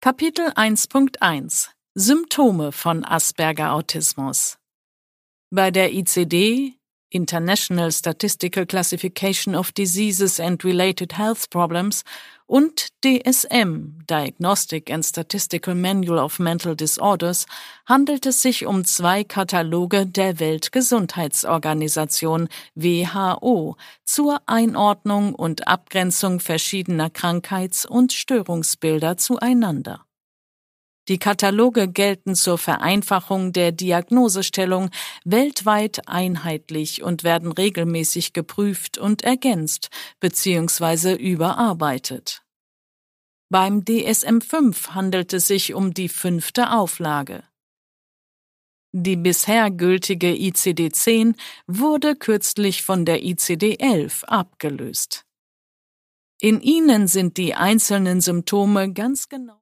Kapitel 1.1 Symptome von Asperger-Autismus. Bei der ICD International Statistical Classification of Diseases and Related Health Problems und DSM Diagnostic and Statistical Manual of Mental Disorders handelt es sich um zwei Kataloge der Weltgesundheitsorganisation WHO zur Einordnung und Abgrenzung verschiedener Krankheits- und Störungsbilder zueinander. Die Kataloge gelten zur Vereinfachung der Diagnosestellung weltweit einheitlich und werden regelmäßig geprüft und ergänzt bzw. überarbeitet. Beim DSM-5 handelt es sich um die 5. Auflage. Die bisher gültige ICD-10 wurde kürzlich von der ICD-11 abgelöst. In ihnen sind die einzelnen Symptome ganz genau